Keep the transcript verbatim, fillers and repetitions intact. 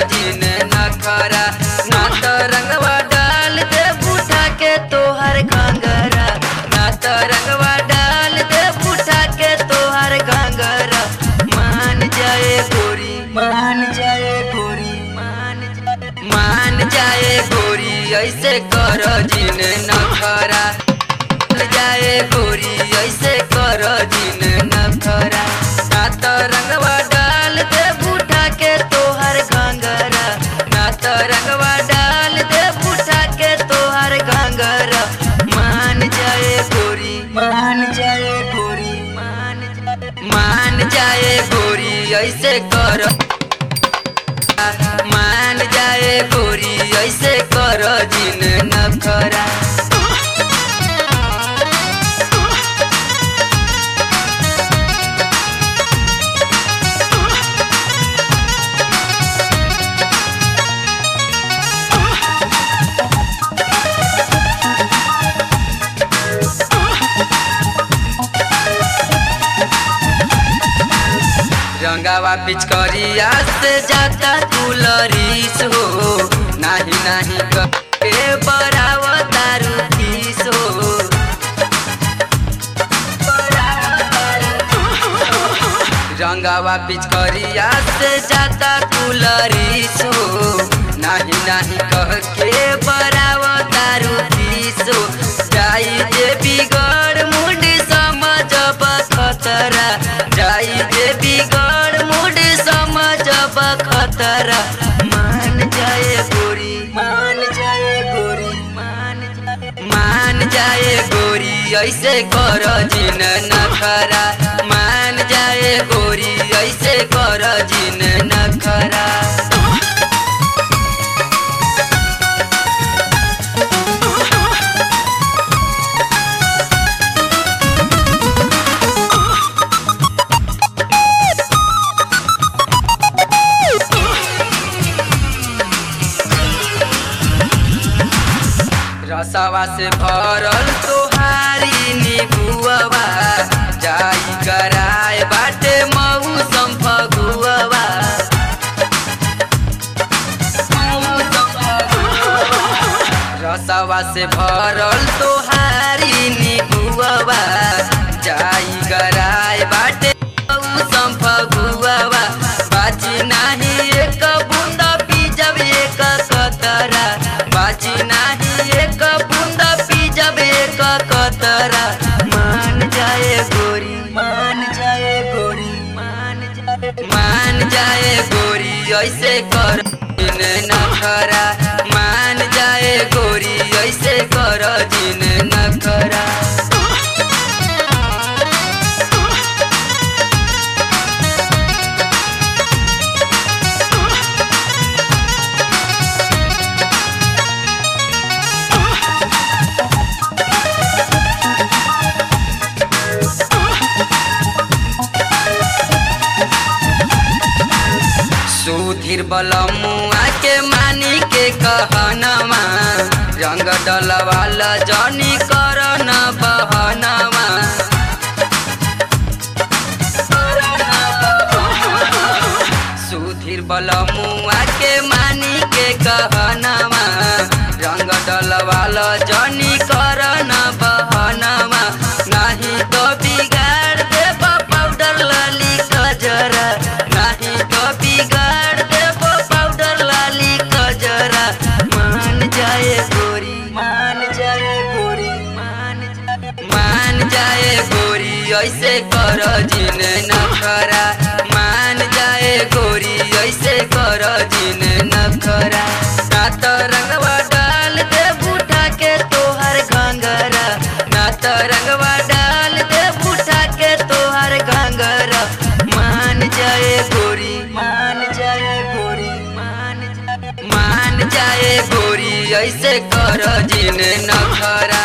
जिन नखरा ना तो रंगवा डाल दे बूढ़ा के तोहर घंगरा ना तो रंगवा डाल दे बूढ़ा के तोहर घंगरा मान जाए गोरी मान जाए गोरी मान मान जाए गोरी ऐसे कर जिन नखरा जाए गोरी ऐसे कर जिन नखरा ना तो रंगवा डाल दे बूढ़ा के तोहर घंगरा ना तो रंगवा डाल दे बूढ़ा के तोहर घंगरा मान जाए गोरी मान जाए गोरी मान मान जाए गोरी ऐसे कर मान जाए गोरी ऐसे कर जिन नखरा रंगावा पिचकरिया से जाता कुलरीस हो नाही नाही के बराव दारू पीस हो रंगावा पिचकरिया से जाता कुलरीस हो नाही नाही कह के बराव दारू पीस हो जाई जे बिगड़ मुंड समझब खतरा जाई जे बिगड़ मुंड समझब खतरा मान जाए गोरी मान जाए गोरी मान मान जाए गोरी ऐसे कर जिन नखरा मान जाए गोरी ऐसे कर जिन नखरा रसवा से भरल तोहारी निबुआ जाई कराए बाटे मौसम फगुआ रसवा से भरल तोहारी निबुआ जाई कराए बाटे मौसम फगुआ बाजी नाही एक बूंद पीजब एक कतरा बाजी नाही एक बूंद पीजब एक कतरा मान जाए गोरी मान जाए गोरी मान मान जाए गोरी ऐसे कर जिन नखरा मान जाए गोरी ऐसे कर जिन नखरा सुधीर बलमुआ के मानी के कहनवा रंग डलवाला जनी कर न बहनवा सुधीर बलमुआ के मानी के कहनवा रंग डलवाला जनी कर न बहनवा नहीं तो बिगाड़ दे पाउडर लाली कजरा नहीं तो बिगाड़ दे पाउडर लाली कजरा मान जाए गोरी मान जाए गोरी मान मान जाए गोरी ऐसे कर जिन नखरा मान जाए गोरी ऐसे कर जिन नखरा ना तो रंगवा डाल दे बूढ़ा के तोहर घंगरा ना तो रंगवा डाल दे बूढ़ा के तोहर घंगरा मान जाए गोरी मान जाए गोरी मान मान जाए गोरी ऐसे कर जिन नखरा